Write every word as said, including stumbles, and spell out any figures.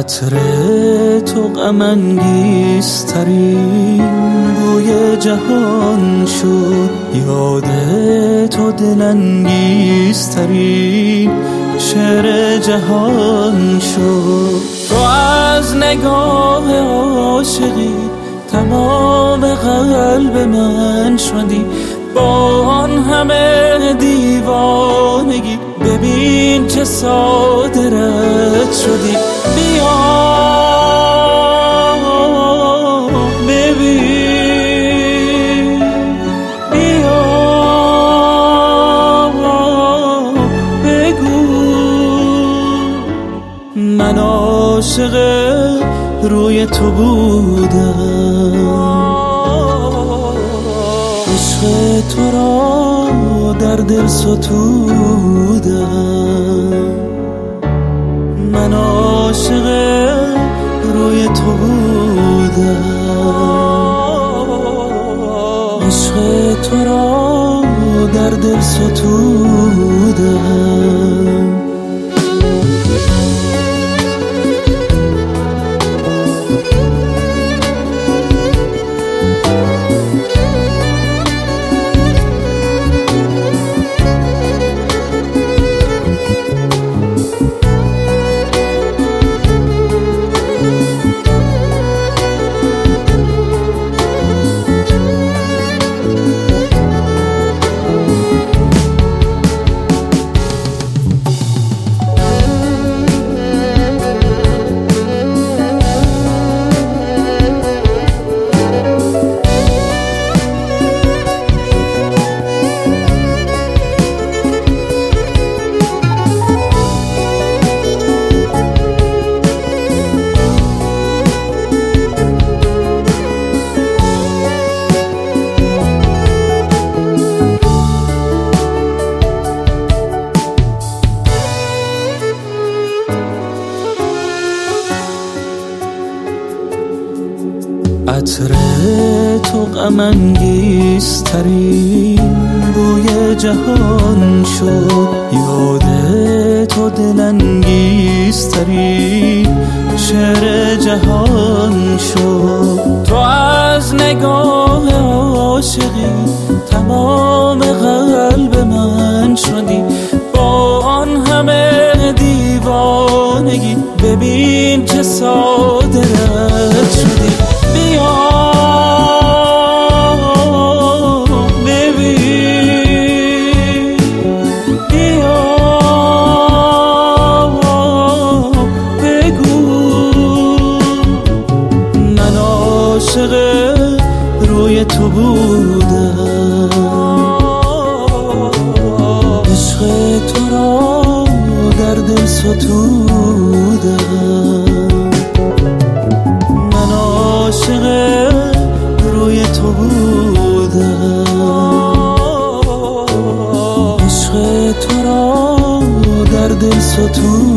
عطر تو غم انگیزترین بوی جهان شد، یاد تو دل انگیزترین شعر جهان شد. تو از نگاه عاشقی تمام قلب من شدی، با آن همه دیوانگی ببین چه ساده رد شدی. بیا ببین، بیا بگو من عاشق روی تو بودم، عشق تو را در دل ستودم. من عاشق روی تو بودم، عشق تو را در دل ستودم. عطر تو غم انگیزترین بوی جهان شد، یاد تو دل انگیزترین شعر جهان شد. تو از نگاه عاشقی تمام قلب من شدی، با آن همه دیوانگی ببین چه ساده رد شدی. بیا ببین، بیا بگو من عاشق روی تو بودم، عشق تو را در دل ستودم. عاشق روی تو بودم، عشق تو را در دل ستودم.